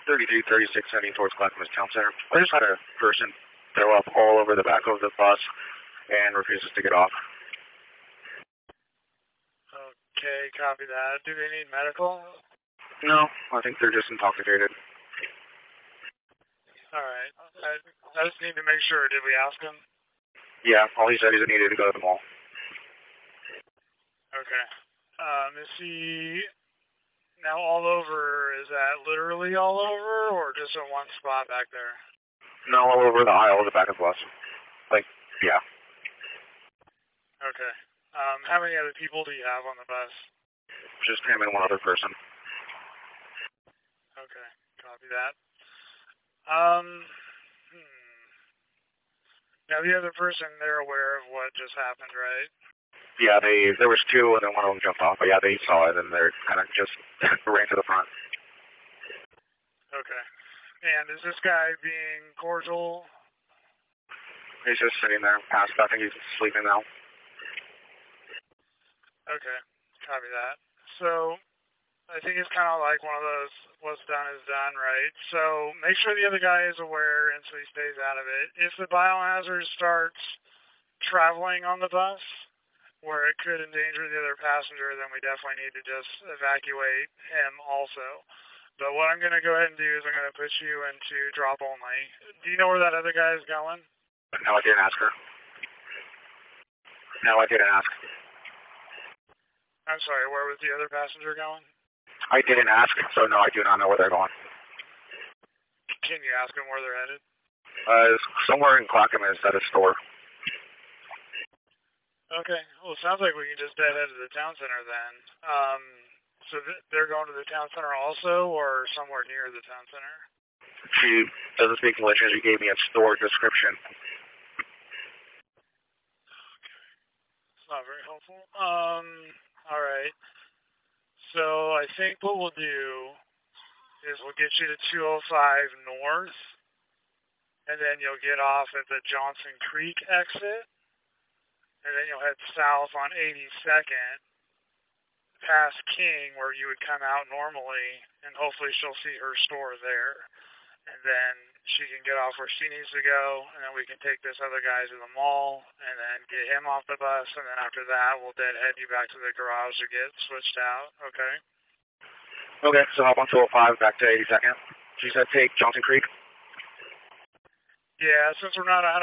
3336 heading towards Clackamas Town Center. I just had a person throw up all over the back of the bus and refuses to get off. Okay, copy that. Do they need medical? No, I think they're just intoxicated. Alright, I just need to make sure. Did we ask him? Yeah, all he said is he needed to go to the mall. Okay. Is he now all over? Is that literally all over, or just in one spot back there? No, all over the aisle of the back of the bus. Like, yeah. Okay. How many other people do you have on the bus? Just him and one other person. Okay, copy that. Now the other person, they're aware of what just happened, right? Yeah, there was two, and then one of them jumped off. But yeah, they saw it, and they're kind of just ran to the front. Okay. And is this guy being cordial? He's just sitting there, passed. I think he's sleeping now. Okay, copy that. So, I think it's kind of like one of those, what's done is done, right? So, make sure the other guy is aware and so he stays out of it. If the biohazard starts traveling on the bus, where it could endanger the other passenger, then we definitely need to just evacuate him also. But what I'm going to go ahead and do is I'm going to put you into drop only. Do you know where that other guy is going? No, I didn't ask her. No, I didn't ask. I'm sorry, where was the other passenger going? I didn't ask, so no, I do not know where they're going. Can you ask them where they're headed? Somewhere in Clackamas at a store. Okay, well, it sounds like we can just head to the town center then. So they're going to the town center also, or somewhere near the town center? She doesn't speak English, and she gave me a store description. Okay, it's not very helpful. All right. So I think what we'll do is we'll get you to 205 North, and then you'll get off at the Johnson Creek exit, and then you'll head south on 82nd, past King, where you would come out normally, and hopefully she'll see her store there. And then she can get off where she needs to go, and then we can take this other guy to the mall, and then get him off the bus, and then after that, we'll head you back to the garage to get switched out, okay? Okay, so hop on 205 back to 82nd. She said take Johnson Creek? Yeah, since we're not 100%